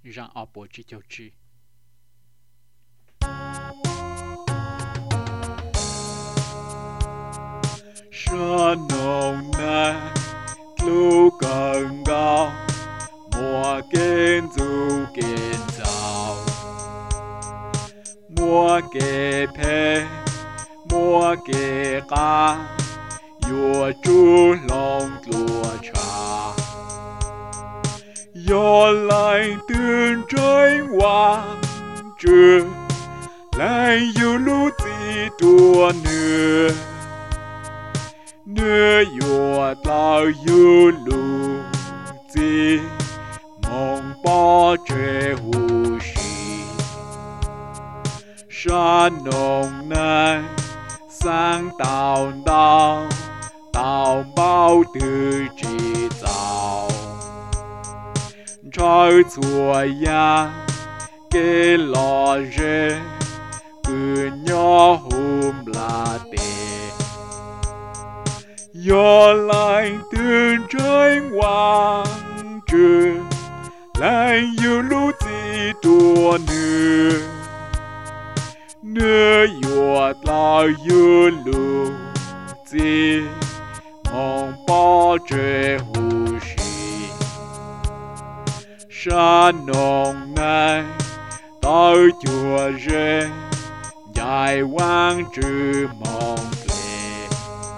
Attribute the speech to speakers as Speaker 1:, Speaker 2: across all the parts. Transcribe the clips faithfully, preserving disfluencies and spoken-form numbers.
Speaker 1: Jean ở bộ chỉ châu chi
Speaker 2: Sa nồng na lu cần cao mùa kiến du kiến giàu mùa kê phê mùa kê ca yua chu lòng lúa trà yua lại tương trái hoàng trưa lại yêu lũ gì tua nữa nữa yua tao yêu lũ gì mong bao chế hú sĩ sa nồng này sang tạo đau tạo bao từ chỉ tạo trái chùa ya kê lò rê cứ nhỏ hôm là tê yo lại tương trái hoàng trường lại yêu lũ gì tua nữa nữa yo tao yêu lũ gì mong bao chế hú sĩ sa nồng này tao chùa rê dài quang trừ mong lệ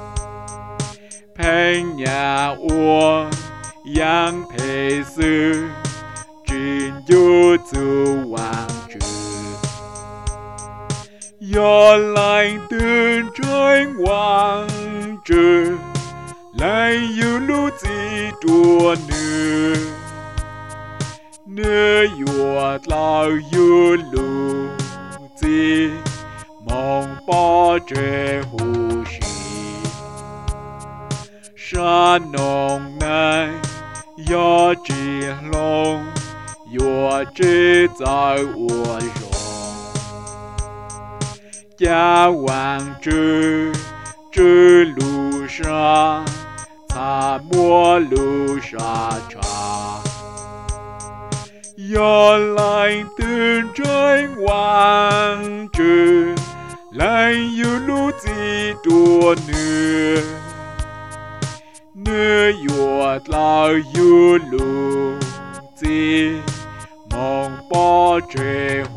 Speaker 2: phèn nhà ua yang phê sư trình du zu hoàng trừ yo lại tương trái hoàng trừ lại yêu lũ gì tua nữa nữa yua tao yêu lũ gì mong bao chế hú sĩ sa nồng này yo chỉ lòng yua chỉ在我容家往之之路上擦抹路沙茶要来tương trái hoàng trừ lại yêu lũ gì tua nữa nữa yua tao yêu lũ gì mong bao chế